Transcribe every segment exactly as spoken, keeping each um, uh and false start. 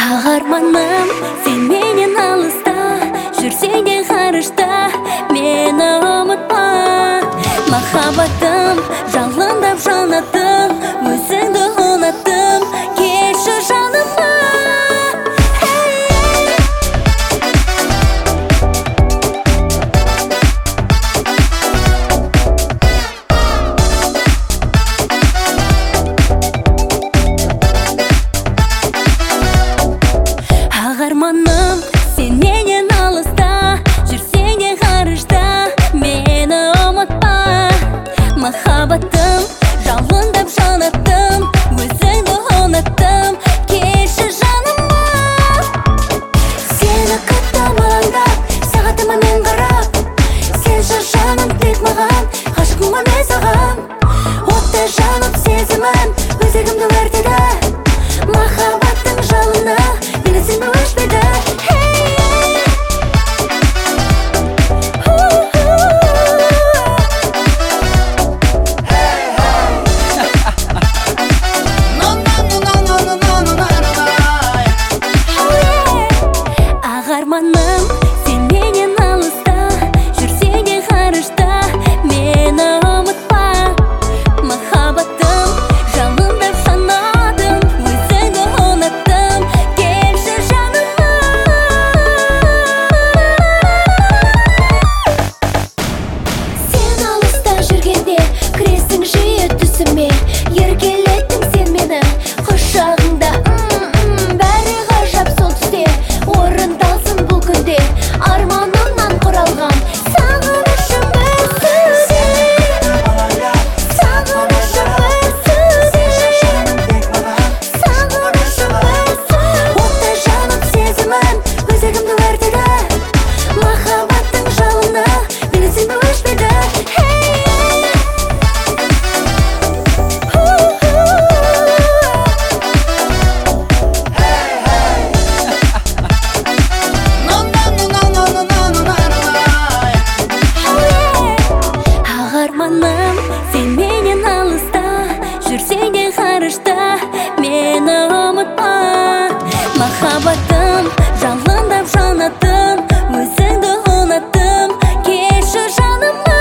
Ағарманым, сен менен алыста, жүрсең де ғарышта, мені ұмытпа. Махаббатым, жалындап жанаттым, өзіңді ұнаттым, келші жаныма. Ағарманым, сен менен алыста, жүрсең де ғарышта, мені ұмытпа. Махаббатым, жалындап жанаттым, өзіңді ұнаттым, келші жаныма. Сені күттім алаңдап, сағатыма мен қарап, сен жаным тек маған, ғашықпын мен саған. Оттай жанып сезімін, өзегімді өртеді. Махаббаттың жалыны мені сенбі өшпеді. Ағарманым, сен менен алыста, жүрсең де ғарышта, мені ұмытпа. Махаббатым, жалындап жанадым, өзіңді ұнаттым, келші жаныма. Сен алыста жүргенде кіресің жиі түсіме, еркелеттің сен мені құшағыңда. Бәрі ғажап сол түсте, орындалсын бұл күнде, арманымнан құралған сағынышым бір сүрде. Сағынышым бір сүрде. Сағынышым бір сүрде. Оттай жанып сезімін, өзегімді өртеді. Махаббаттың жалыны мені сенбі өшпеді. Ағарманым, сен менен алыста, жүрсең де ғарышта, мені ұмытпа. Махаббатым, жалындап жанаттым, өзіңді ұнаттым, келші жаныма.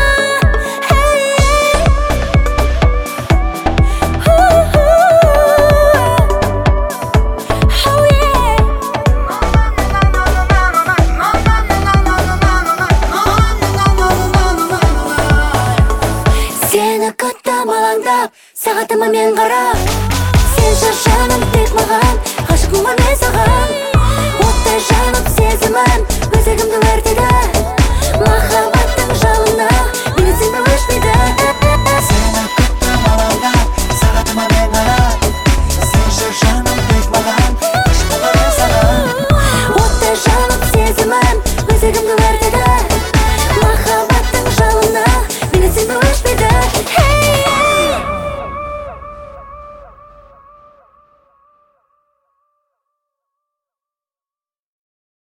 Сені күттім алаңдап, сағатыма мен қарап, сен жаным тек маған, ғашықпын мен саған. Оттай жанып сезімін, өзегімді өртеді.